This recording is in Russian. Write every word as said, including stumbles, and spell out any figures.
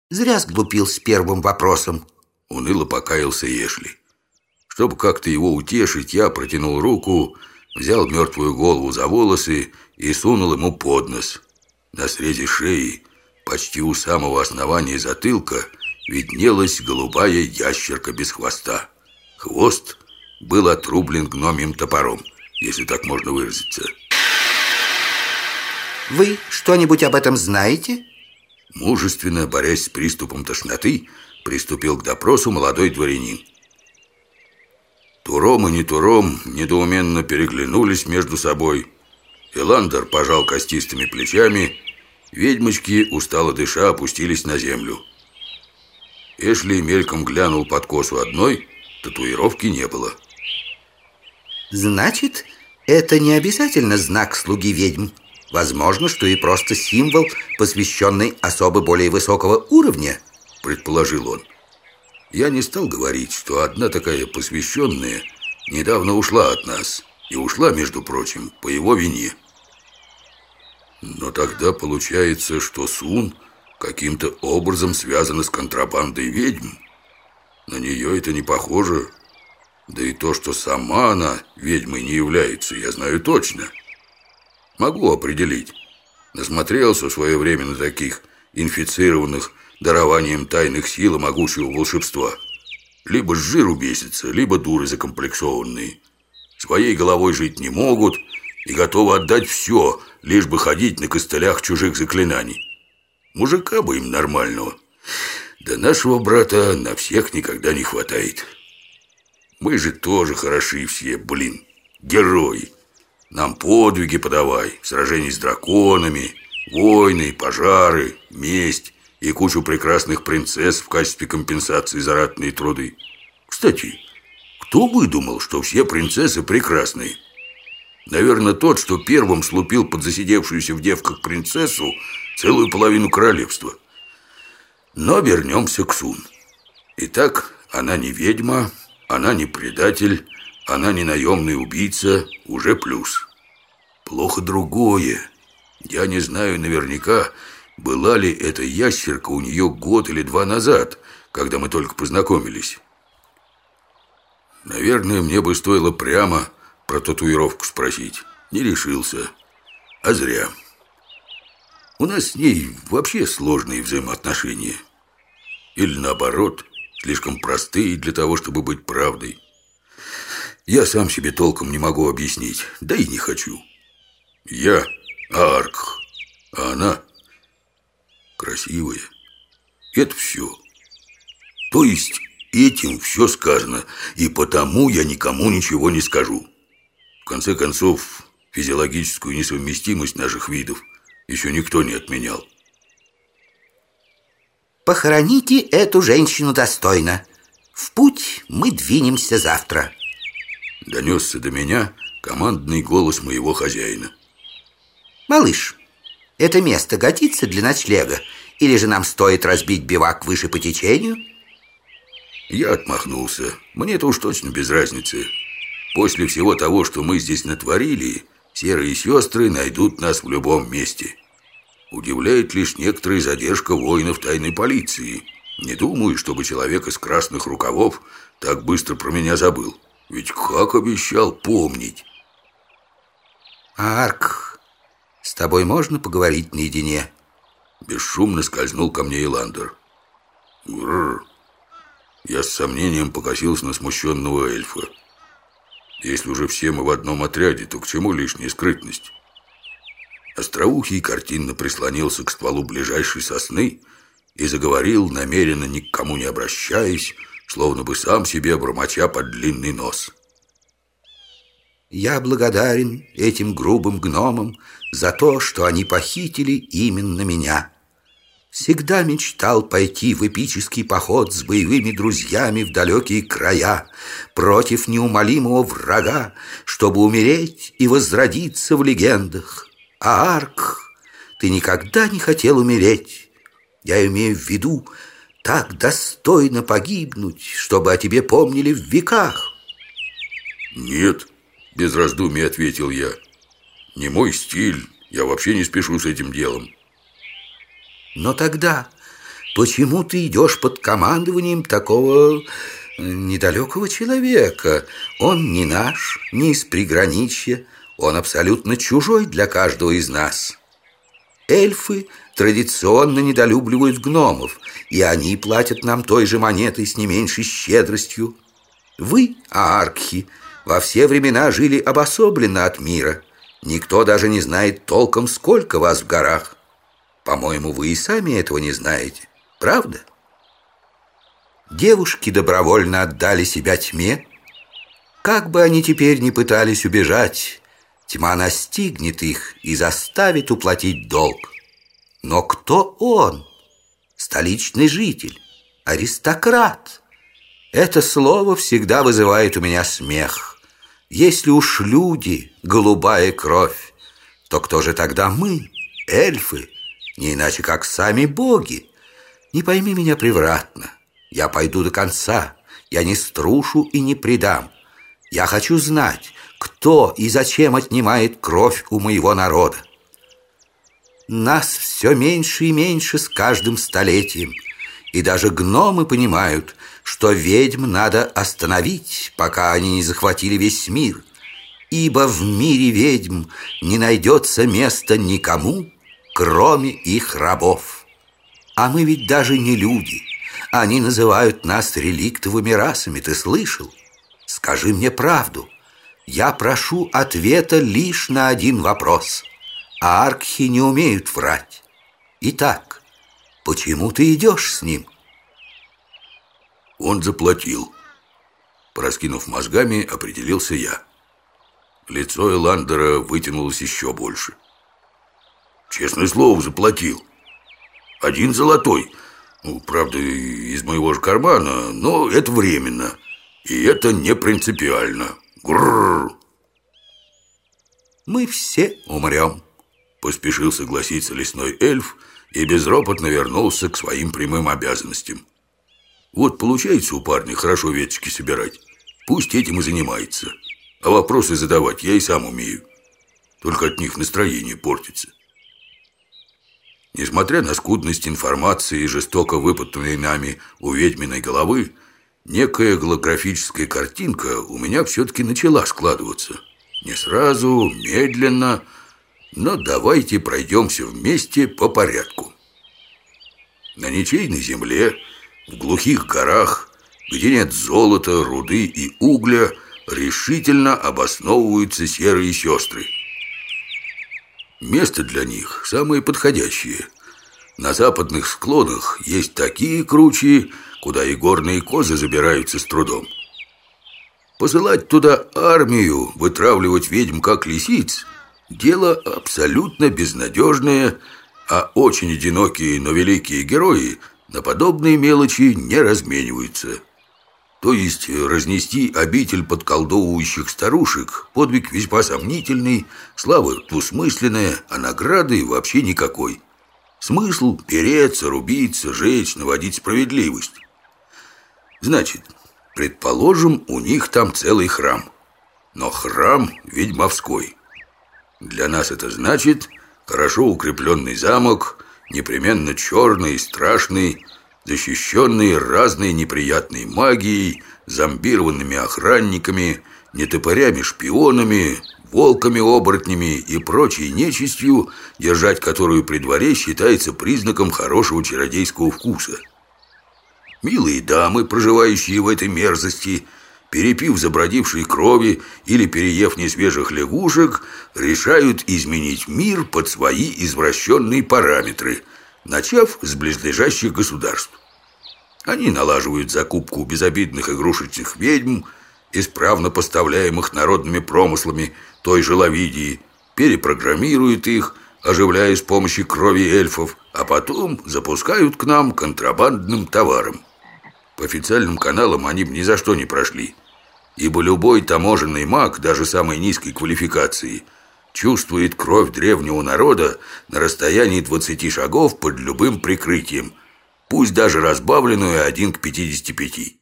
Зря сглупил с первым вопросом. Уныло покаялся Эшли. Чтобы как-то его утешить, я протянул руку, взял мертвую голову за волосы и сунул ему под нос. На срезе шеи, почти у самого основания затылка, виднелась голубая ящерка без хвоста. Хвост был отрублен гномьим топором, если так можно выразиться. Вы что-нибудь об этом знаете? Мужественно, борясь с приступом тошноты, приступил к допросу молодой дворянин. Туром и не Туром недоуменно переглянулись между собой. Эландер пожал костистыми плечами. Ведьмочки, устало дыша, опустились на землю. Эшли мельком глянул под косу одной. Татуировки не было. Значит, это не обязательно знак слуги ведьм. Возможно, что и просто символ, посвященный особо более высокого уровня, предположил он. Я не стал говорить, что одна такая посвященная недавно ушла от нас. И ушла, между прочим, по его вине. Но тогда получается, что Сун каким-то образом связана с контрабандой ведьм. На нее это не похоже. Да и то, что сама она ведьмой не является, я знаю точно. Могу определить. Насмотрелся в свое время на таких инфицированных дарованием тайных сил и могучего волшебства. Либо с жиру бесятся, либо дуры закомплексованные. Своей головой жить не могут и готовы отдать все, лишь бы ходить на костылях чужих заклинаний. Мужика бы им нормального. Да нашего брата на всех никогда не хватает. Мы же тоже хороши все, блин, герои. Нам подвиги подавай, сражения с драконами, войны, пожары, месть и кучу прекрасных принцесс в качестве компенсации за ратные труды. Кстати, кто выдумал, что все принцессы прекрасные? Наверное, тот, что первым слупил под засидевшуюся в девках принцессу целую половину королевства. Но вернемся к Сун. Итак, она не ведьма, она не предатель, она не наемный убийца, уже плюс. Плохо другое. Я не знаю наверняка, была ли эта ящерка у нее год или два назад, когда мы только познакомились. Наверное, мне бы стоило прямо про татуировку спросить. Не решился. А зря. У нас с ней вообще сложные взаимоотношения. Или наоборот, слишком простые для того, чтобы быть правдой. Я сам себе толком не могу объяснить, да и не хочу. Я Ааркх, а она красивая. Это все. То есть этим все сказано, и потому я никому ничего не скажу. В конце концов, физиологическую несовместимость наших видов еще никто не отменял. Похороните эту женщину достойно. В путь мы двинемся завтра. Донесся до меня командный голос моего хозяина. Малыш, это место годится для ночлега? Или же нам стоит разбить бивак выше по течению? Я отмахнулся. Мне-то уж точно без разницы. После всего того, что мы здесь натворили, серые сестры найдут нас в любом месте. Удивляет лишь некоторая задержка воинов тайной полиции. Не думаю, чтобы человек из красных рукавов так быстро про меня забыл. Ведь как обещал помнить. Арк, с тобой можно поговорить наедине? Бесшумно скользнул ко мне Эландер. Гррр. Я с сомнением покосился на смущенного эльфа. Если уже все мы в одном отряде, то к чему лишняя скрытность? Остроухий картинно прислонился к стволу ближайшей сосны и заговорил, намеренно ни к кому не обращаясь, словно бы сам себе бормоча под длинный нос. Я благодарен этим грубым гномам за то, что они похитили именно меня. Всегда мечтал пойти в эпический поход с боевыми друзьями в далекие края против неумолимого врага, чтобы умереть и возродиться в легендах. А Арк, ты никогда не хотел умереть. Я имею в виду так достойно погибнуть, чтобы о тебе помнили в веках. Нет, без раздумий ответил я. Не мой стиль, я вообще не спешу с этим делом. Но тогда почему ты идешь под командованием такого недалекого человека? Он не наш, не из приграничья, он абсолютно чужой для каждого из нас. Эльфы традиционно недолюбливают гномов, и они платят нам той же монетой с не меньшей щедростью. Вы, ааркхи, во все времена жили обособленно от мира. Никто даже не знает толком, сколько вас в горах. По-моему, вы и сами этого не знаете, правда? Девушки добровольно отдали себя тьме. Как бы они теперь ни пытались убежать, тьма настигнет их и заставит уплатить долг. Но кто он? Столичный житель, аристократ. Это слово всегда вызывает у меня смех. Если уж люди — голубая кровь, то кто же тогда мы, эльфы? Не иначе, как сами боги. Не пойми меня превратно. Я пойду до конца. Я не струшу и не предам. Я хочу знать, кто и зачем отнимает кровь у моего народа. Нас все меньше и меньше с каждым столетием. И даже гномы понимают, что ведьм надо остановить, пока они не захватили весь мир. Ибо в мире ведьм не найдется места никому, кроме их рабов. А мы ведь даже не люди. Они называют нас реликтовыми расами, ты слышал? Скажи мне правду. Я прошу ответа лишь на один вопрос. А ааркхи не умеют врать. Итак, почему ты идешь с ним? Он заплатил. Проскинув мозгами, определился я. Лицо Эландера вытянулось еще больше. Честное слово, заплатил. Один золотой. Ну, правда, из моего же кармана, но это временно. И это не принципиально. Грррр. Мы все умрем, поспешил согласиться лесной эльф и безропотно вернулся к своим прямым обязанностям. Вот получается у парня хорошо веточки собирать. Пусть этим и занимается. А вопросы задавать я и сам умею. Только от них настроение портится. Несмотря на скудность информации, жестоко выпытанной нами у ведьминой головы, некая голографическая картинка у меня все-таки начала складываться. Не сразу, медленно, но давайте пройдемся вместе по порядку. На ничейной земле, в глухих горах, где нет золота, руды и угля, решительно обосновываются серые сестры. Место для них самое подходящее. На западных склонах есть такие кручи, куда и горные козы забираются с трудом. Посылать туда армию, вытравливать ведьм как лисиц – дело абсолютно безнадежное, а очень одинокие, но великие герои на подобные мелочи не размениваются. То есть разнести обитель подколдовывающих старушек – подвиг весьма сомнительный, слава двусмысленная, а награды вообще никакой. Смысл – переться, рубиться, жечь, наводить справедливость. Значит, предположим, у них там целый храм. Но храм ведьмовской. Для нас это значит хорошо укрепленный замок, непременно черный и страшный, защищенный разной неприятной магией, зомбированными охранниками, нетопырями-шпионами, волками-оборотнями и прочей нечистью, держать которую при дворе считается признаком хорошего чародейского вкуса. Милые дамы, проживающие в этой мерзости, перепив забродившей крови или переев несвежих лягушек, решают изменить мир под свои извращенные параметры, начав с близлежащих государств. Они налаживают закупку безобидных игрушечных ведьм, исправно поставляемых народными промыслами той же Лавидии, перепрограммируют их, оживляя с помощью крови эльфов, а потом запускают к нам контрабандным товаром. По официальным каналам они бы ни за что не прошли, ибо любой таможенный маг, даже самой низкой квалификации, чувствует кровь древнего народа на расстоянии двадцати шагов под любым прикрытием, пусть даже разбавленную один к пятидесяти пяти.